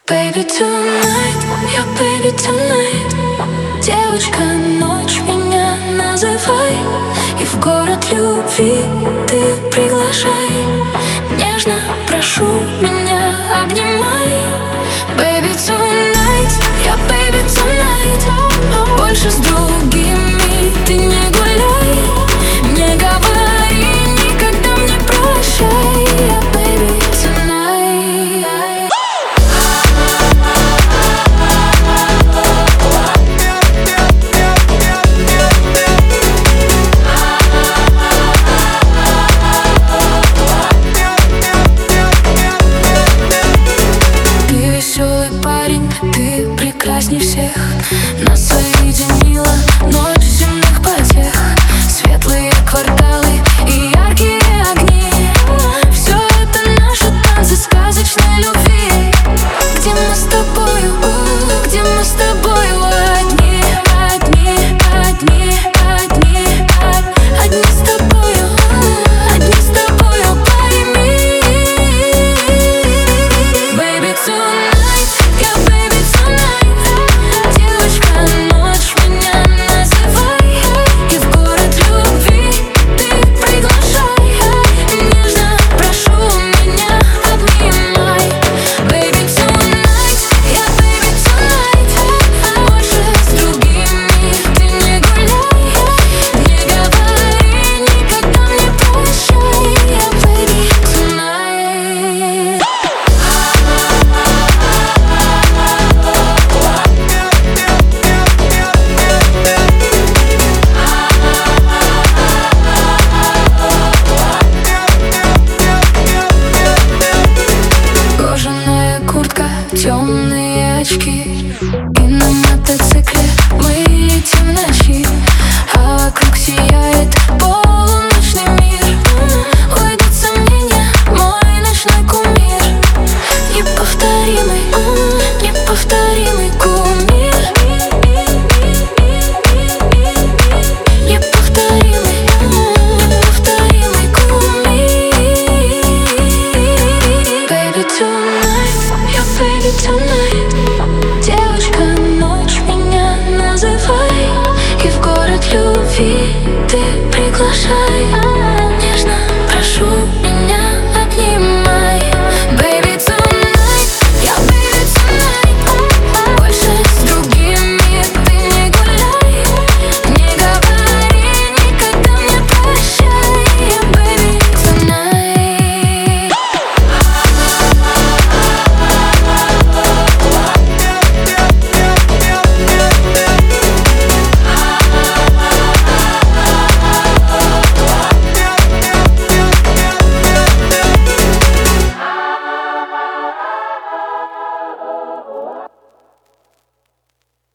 Baby tonight, я baby tonight. Девочка, ночь меня называй, и в город любви ты приглашай. Нежно прошу, меня обнимай. Baby tonight, я baby tonight. Больше с другими ты не гуляй, не говори никогда мне прощай. Я baby tonight. Ты веселый парень, ты прекрасней всех. Нас соединила ночь земных потех. Светлые кварталы и яркие огни. Все это наши танцы сказочной любви. Где мы с тобою, где мы с тобою одни, одни, одни, одни, одни с тобою, одни с тобою, пойми. Baby tonight, я baby tonight. Девочка, ночь меня называй, и в город любви ты приглашай. Нежно прошу, меня обнимай. Baby tonight, я baby tonight. Больше с другими ты не гуляй, не говори никогда мне прощай. Я baby tonight. Кожаная куртка, темные очки, и на мотоцикле мы летим в ночи, а вокруг сияет поле.